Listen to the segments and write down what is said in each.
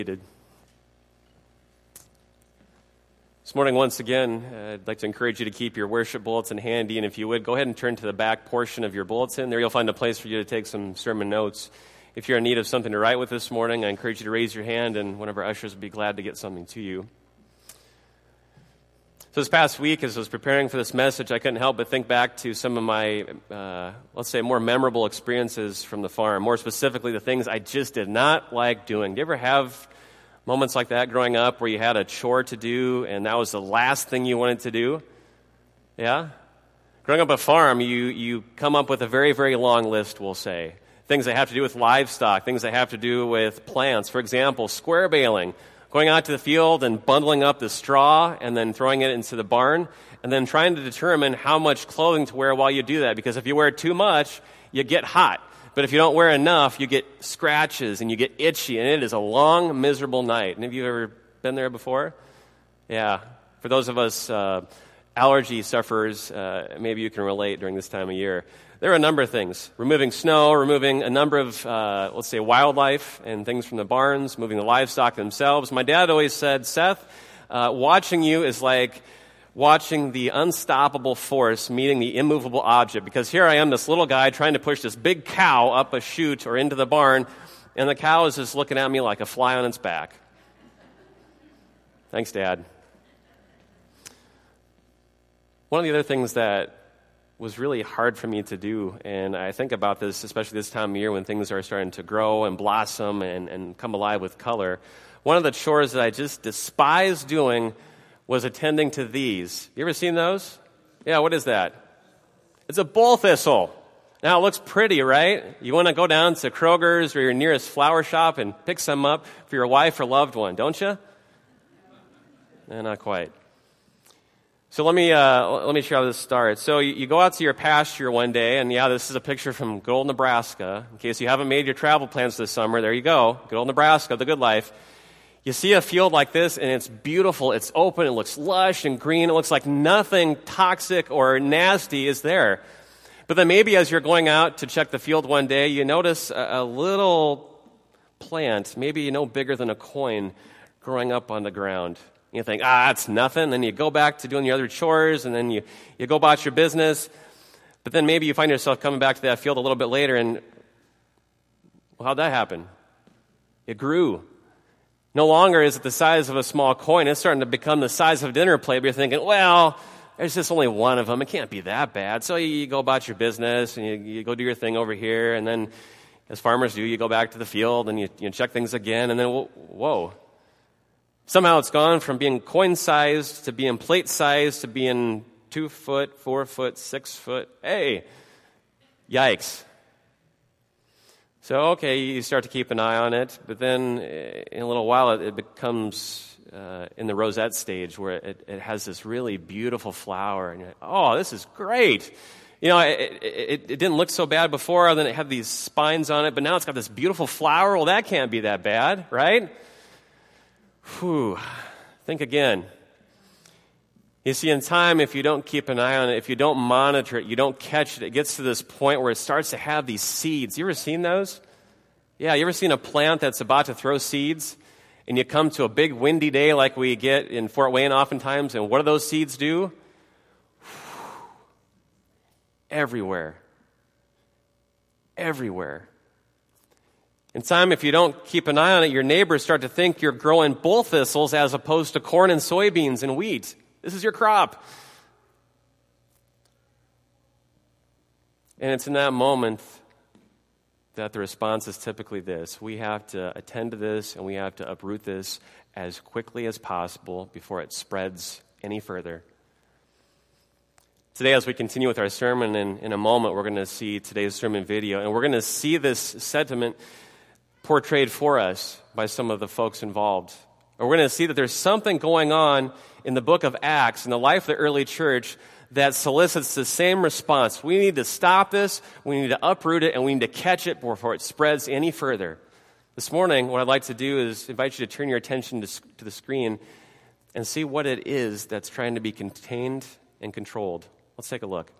This morning, once again, I'd like to encourage you to keep your worship bulletin handy, and if you would, go ahead and turn to the back portion of your bulletin. There you'll find a place for you to take some sermon notes. If you're in need of something to write with this morning, I encourage you to raise your hand, and one of our ushers would be glad to get something to you. So this past week, as I was preparing for this message, I couldn't help but think back to some of my, let's say, more memorable experiences from the farm. More specifically, the things I just did not like doing. Do you ever have moments like that growing up where you had a chore to do and that was the last thing you wanted to do? Yeah? Growing up a farm, you come up with a very, very long list, we'll say. Things that have to do with livestock, things that have to do with plants. For example, square baling. Going out to the field and bundling up the straw and then throwing it into the barn and then trying to determine how much clothing to wear while you do that. Because if you wear too much, you get hot. But if you don't wear enough, you get scratches and you get itchy, and it is a long, miserable night. And have you ever been there before? Yeah. For those of us allergy sufferers, maybe you can relate during this time of year. There are a number of things. Removing snow, removing a number of, let's say, wildlife and things from the barns, moving the livestock themselves. My dad always said, Seth, watching you is like watching the unstoppable force meeting the immovable object. Because here I am, this little guy, trying to push this big cow up a chute or into the barn, and the cow is just looking at me like a fly on its back. Thanks, Dad. One of the other things that was really hard for me to do, and I think about this, especially this time of year when things are starting to grow and blossom and come alive with color. One of the chores that I just despise doing was attending to these. You ever seen those? Yeah, what is that? It's a bull thistle. Now, it looks pretty, right? You want to go down to Kroger's or your nearest flower shop and pick some up for your wife or loved one, don't you? Not quite. So let me share how this starts. So you go out to your pasture one day, and yeah, this is a picture from good old Nebraska. In case you haven't made your travel plans this summer, there you go. Good old Nebraska, the good life. You see a field like this, and it's beautiful. It's open. It looks lush and green. It looks like nothing toxic or nasty is there. But then maybe as you're going out to check the field one day, you notice a little plant, maybe no bigger than a coin, growing up on the ground. You think, it's nothing. Then you go back to doing your other chores, and then you go about your business. But then maybe you find yourself coming back to that field a little bit later, and well, how'd that happen? It grew. No longer is it the size of a small coin. It's starting to become the size of a dinner plate. But you're thinking, well, there's just only one of them. It can't be that bad. So you go about your business, and you go do your thing over here. And then, as farmers do, you go back to the field, and you check things again. And then, whoa. Somehow it's gone from being coin-sized to being plate-sized to being 2 foot, 4 foot, 6 foot. Hey, yikes. So, okay, you start to keep an eye on it, but then in a little while it becomes in the rosette stage where it has this really beautiful flower. And you're like, oh, this is great. You know, it didn't look so bad before, then it had these spines on it, but now it's got this beautiful flower. Well, that can't be that bad, right? Whew. Think again. You see, in time, if you don't keep an eye on it, if you don't monitor it, you don't catch it, it gets to this point where it starts to have these seeds. You ever seen those? Yeah, you ever seen a plant that's about to throw seeds, and you come to a big windy day like we get in Fort Wayne oftentimes, and what do those seeds do? Everywhere. Everywhere. In time, if you don't keep an eye on it, your neighbors start to think you're growing bull thistles as opposed to corn and soybeans and wheat. This is your crop. And it's in that moment that the response is typically this. We have to attend to this, and we have to uproot this as quickly as possible before it spreads any further. Today, as we continue with our sermon, in a moment, we're going to see today's sermon video, and we're going to see this sentiment portrayed for us by some of the folks involved. We're going to see that there's something going on in the book of Acts, in the life of the early church, that solicits the same response. We need to stop this, we need to uproot it, and we need to catch it before it spreads any further. This morning, what I'd like to do is invite you to turn your attention to the screen and see what it is that's trying to be contained and controlled. Let's take a look.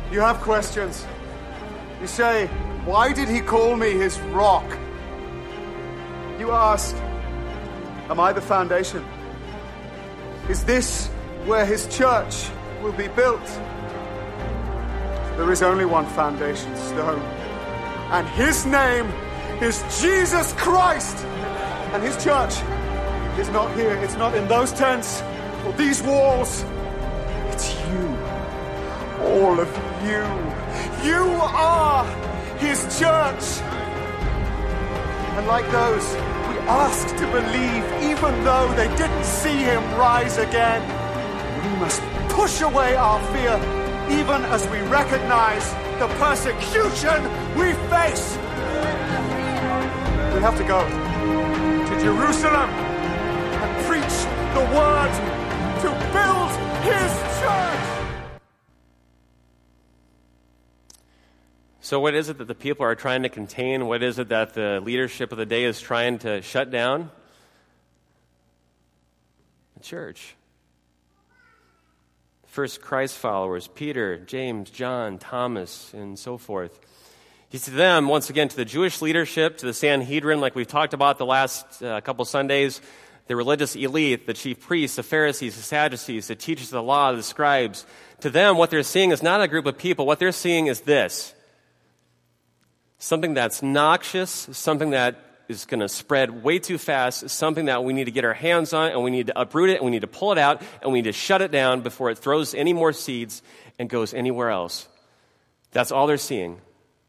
You have questions. You say, why did he call me his rock? You ask, am I the foundation? Is this where his church will be built? There is only one foundation stone, and his name is Jesus Christ. And his church is not here. It's not in those tents or these walls. It's you. All of you. You are his church. And like those, we ask to believe even though they didn't see him rise again. We must push away our fear even as we recognize the persecution we face. We have to go to Jerusalem and preach the word to build his church. So what is it that the people are trying to contain? What is it that the leadership of the day is trying to shut down? The church. First Christ followers, Peter, James, John, Thomas, and so forth. He said to them, once again, to the Jewish leadership, to the Sanhedrin, like we've talked about the last couple Sundays, the religious elite, the chief priests, the Pharisees, the Sadducees, the teachers of the law, the scribes. To them, what they're seeing is not a group of people. What they're seeing is this. Something that's noxious, something that is going to spread way too fast, something that we need to get our hands on, and we need to uproot it, and we need to pull it out, and we need to shut it down before it throws any more seeds and goes anywhere else. That's all they're seeing.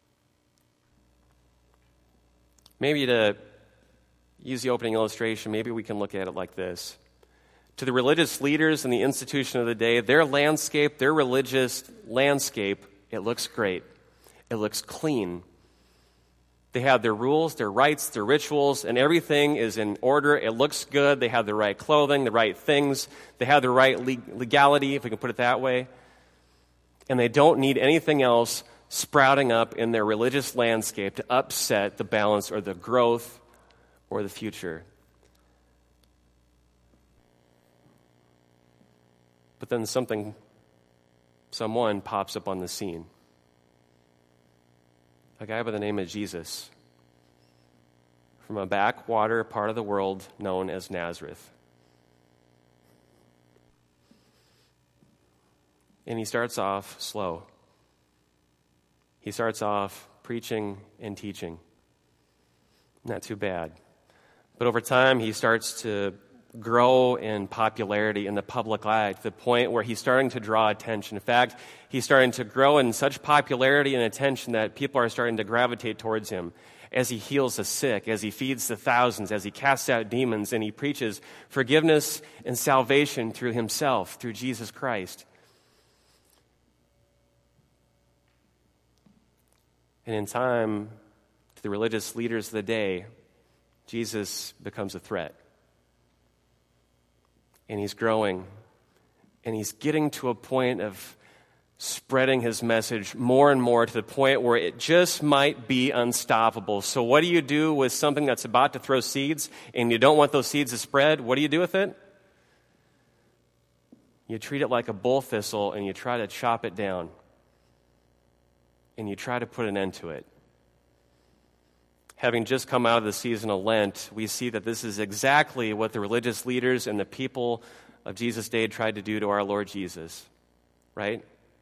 Maybe to use the opening illustration, maybe we can look at it like this. To the religious leaders in the institution of the day, their landscape, their religious landscape, it looks great. It looks clean. They have their rules, their rites, their rituals, and everything is in order. It looks good. They have the right clothing, the right things. They have the right legality, if we can put it that way. And they don't need anything else sprouting up in their religious landscape to upset the balance or the growth or the future. But then someone pops up on the scene. A guy by the name of Jesus from a backwater part of the world known as Nazareth. And he starts off slow. He starts off preaching and teaching. Not too bad. But over time, he starts to grow in popularity in the public eye to the point where he's starting to draw attention. In fact, he's starting to grow in such popularity and attention that people are starting to gravitate towards him as he heals the sick, as he feeds the thousands, as he casts out demons, and he preaches forgiveness and salvation through himself, through Jesus Christ. And in time, to the religious leaders of the day, Jesus becomes a threat. And he's growing, and he's getting to a point of spreading his message more and more to the point where it just might be unstoppable. So what do you do with something that's about to throw seeds, and you don't want those seeds to spread? What do you do with it? You treat it like a bull thistle, and you try to chop it down, and you try to put an end to it. Having just come out of the season of Lent, we see that this is exactly what the religious leaders and the people of Jesus' day tried to do to our Lord Jesus, right?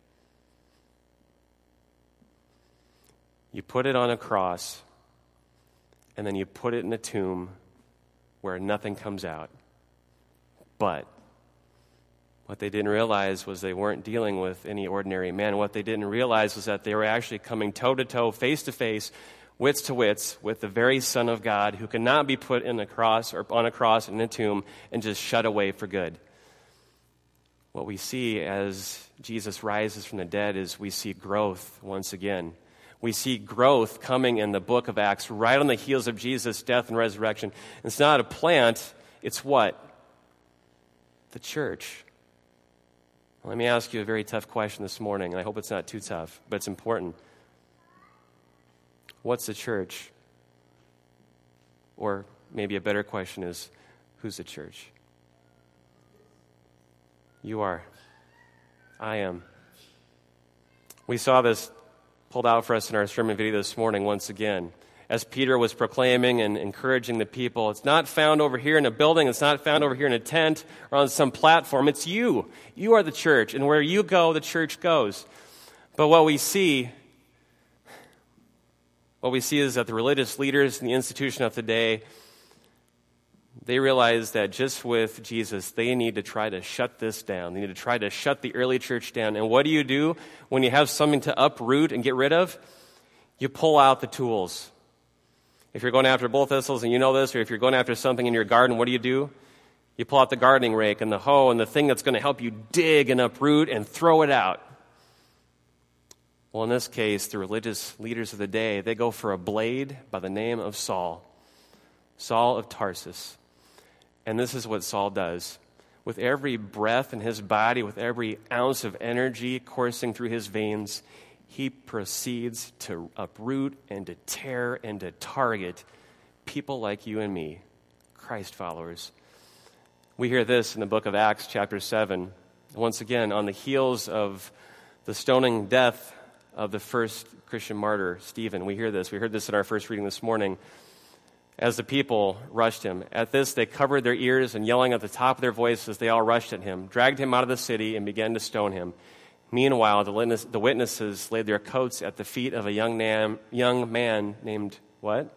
You put it on a cross, and then you put it in a tomb where nothing comes out. But what they didn't realize was they weren't dealing with any ordinary man. What they didn't realize was that they were actually coming toe-to-toe, face-to-face, wits to wits with the very Son of God who cannot be put in a cross or on a cross in a tomb and just shut away for good. What we see as Jesus rises from the dead is we see growth once again. We see growth coming in the book of Acts right on the heels of Jesus' death and resurrection. It's not a plant, it's what? The church. Let me ask you a very tough question this morning, and I hope it's not too tough, but it's important. What's the church? Or maybe a better question is, who's the church? You are. I am. We saw this pulled out for us in our sermon video this morning once again. As Peter was proclaiming and encouraging the people, it's not found over here in a building, it's not found over here in a tent or on some platform, it's you. You are the church, and where you go, the church goes. But what we see is that the religious leaders in the institution of today, they realize that just with Jesus, they need to try to shut this down. They need to try to shut the early church down. And what do you do when you have something to uproot and get rid of? You pull out the tools. If you're going after bull thistles and you know this, or if you're going after something in your garden, what do? You pull out the gardening rake and the hoe and the thing that's going to help you dig and uproot and throw it out. Well, in this case, the religious leaders of the day, they go for a blade by the name of Saul of Tarsus. And this is what Saul does. With every breath in his body, with every ounce of energy coursing through his veins, he proceeds to uproot and to tear and to target people like you and me, Christ followers. We hear this in the book of Acts chapter 7. Once again, on the heels of the stoning death of the first Christian martyr, Stephen. We hear this. We heard this at our first reading this morning. As the people rushed him. At this, they covered their ears and yelling at the top of their voices, they all rushed at him, dragged him out of the city, and began to stone him. Meanwhile, the witnesses laid their coats at the feet of a young man named, what?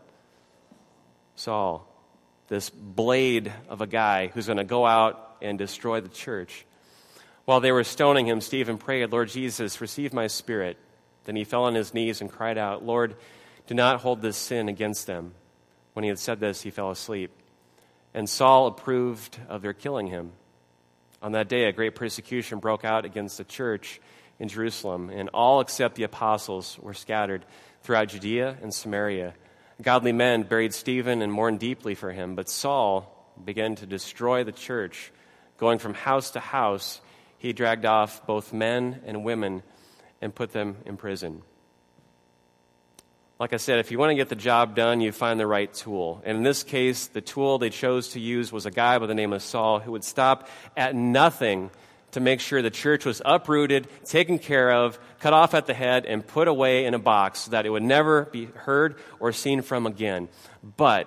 Saul. This blade of a guy who's going to go out and destroy the church. While they were stoning him, Stephen prayed, Lord Jesus, receive my spirit. Then he fell on his knees and cried out, Lord, do not hold this sin against them. When he had said this, he fell asleep. And Saul approved of their killing him. On that day, a great persecution broke out against the church in Jerusalem, and all except the apostles were scattered throughout Judea and Samaria. Godly men buried Stephen and mourned deeply for him, but Saul began to destroy the church. Going from house to house, he dragged off both men and women and put them in prison. Like I said, if you want to get the job done, you find the right tool. And in this case, the tool they chose to use was a guy by the name of Saul who would stop at nothing to make sure the church was uprooted, taken care of, cut off at the head, and put away in a box so that it would never be heard or seen from again. But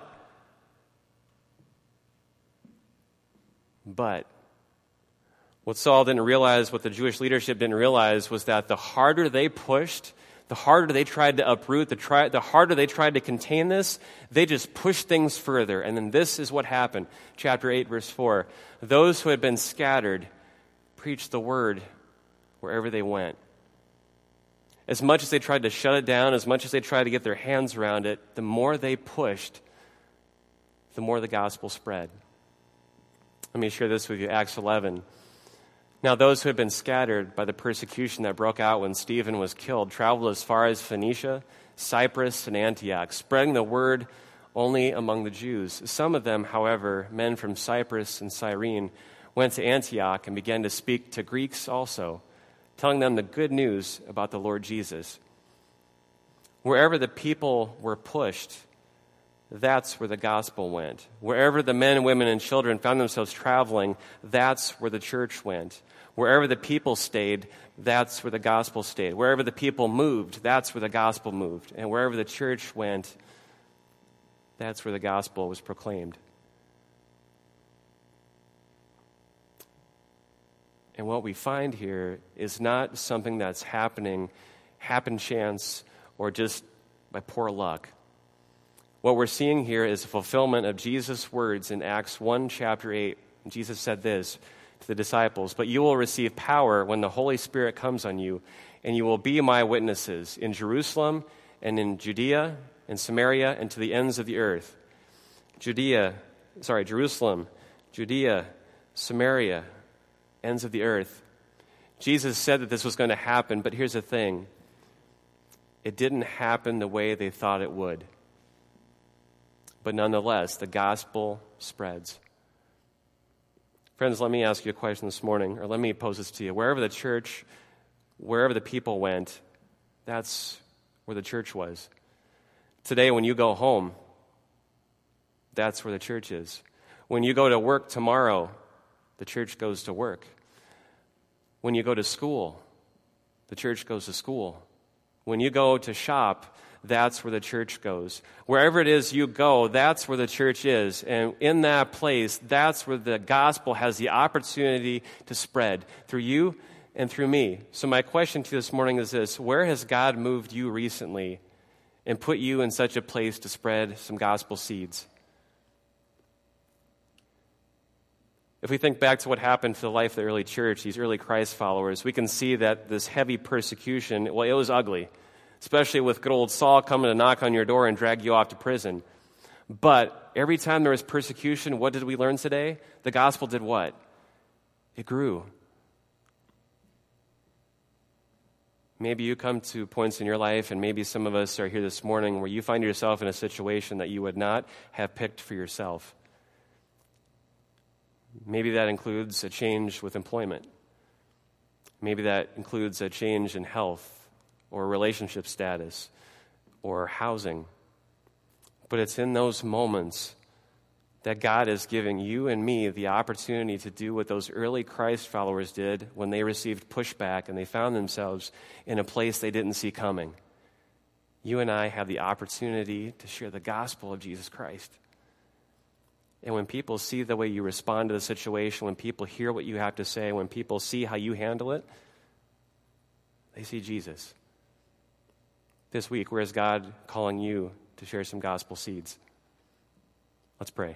what Saul didn't realize, what the Jewish leadership didn't realize, was that the harder they pushed, the harder they tried to uproot, the harder they tried to contain this, they just pushed things further. And then this is what happened. Chapter 8, verse 4. Those who had been scattered preached the word wherever they went. As much as they tried to shut it down, as much as they tried to get their hands around it, the more they pushed, the more the gospel spread. Let me share this with you, Acts 11. Now those who had been scattered by the persecution that broke out when Stephen was killed traveled as far as Phoenicia, Cyprus, and Antioch, spreading the word only among the Jews. Some of them, however, men from Cyprus and Cyrene, went to Antioch and began to speak to Greeks also, telling them the good news about the Lord Jesus. Wherever the people were pushed, that's where the gospel went. Wherever the men, women, and children found themselves traveling, that's where the church went. Wherever the people stayed, that's where the gospel stayed. Wherever the people moved, that's where the gospel moved. And wherever the church went, that's where the gospel was proclaimed. And what we find here is not something that's happen chance, or just by poor luck. What we're seeing here is a fulfillment of Jesus' words in Acts 1, chapter 8. Jesus said this to the disciples, "But you will receive power when the Holy Spirit comes on you, and you will be my witnesses in Jerusalem and in Judea and Samaria and to the ends of the earth." Jerusalem, Judea, Samaria, ends of the earth. Jesus said that this was going to happen, but here's the thing. It didn't happen the way they thought it would. But nonetheless, the gospel spreads. Friends, let me ask you a question this morning, or let me pose this to you. Wherever the church, wherever the people went, that's where the church was. Today, when you go home, that's where the church is. When you go to work tomorrow, the church goes to work. When you go to school, the church goes to school. When you go to shop, that's where the church goes. Wherever it is you go, that's where the church is. And in that place, that's where the gospel has the opportunity to spread through you and through me. So my question to you this morning is this: where has God moved you recently and put you in such a place to spread some gospel seeds? If we think back to what happened to the life of the early church, these early Christ followers, we can see that this heavy persecution, well, it was ugly, especially with good old Saul coming to knock on your door and drag you off to prison. But every time there was persecution, what did we learn today? The gospel did what? It grew. Maybe you come to points in your life, and maybe some of us are here this morning where you find yourself in a situation that you would not have picked for yourself. Maybe that includes a change with employment. Maybe that includes a change in health or relationship status or housing. But it's in those moments that God is giving you and me the opportunity to do what those early Christ followers did when they received pushback and they found themselves in a place they didn't see coming. You and I have the opportunity to share the gospel of Jesus Christ. And when people see the way you respond to the situation, when people hear what you have to say, when people see how you handle it, they see Jesus. This week, where is God calling you to share some gospel seeds? Let's pray.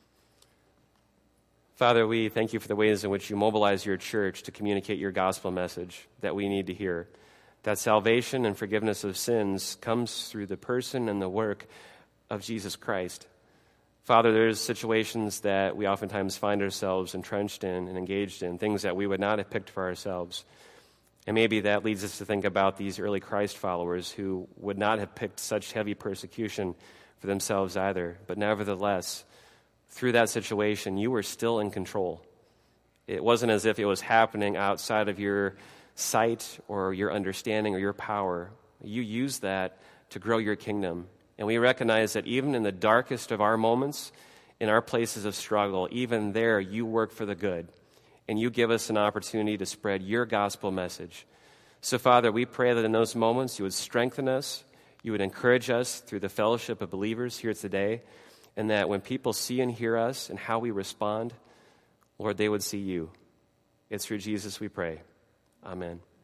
Father, we thank you for the ways in which you mobilize your church to communicate your gospel message that we need to hear. That salvation and forgiveness of sins comes through the person and the work of Jesus Christ. Father, there's situations that we oftentimes find ourselves entrenched in and engaged in, things that we would not have picked for ourselves. And maybe that leads us to think about these early Christ followers who would not have picked such heavy persecution for themselves either. But nevertheless, through that situation, you were still in control. It wasn't as if it was happening outside of your sight or your understanding or your power. You used that to grow your kingdom. And we recognize that even in the darkest of our moments, in our places of struggle, even there you work for the good. And you give us an opportunity to spread your gospel message. So, Father, we pray that in those moments you would strengthen us, you would encourage us through the fellowship of believers here today, and that when people see and hear us and how we respond, Lord, they would see you. It's through Jesus we pray. Amen.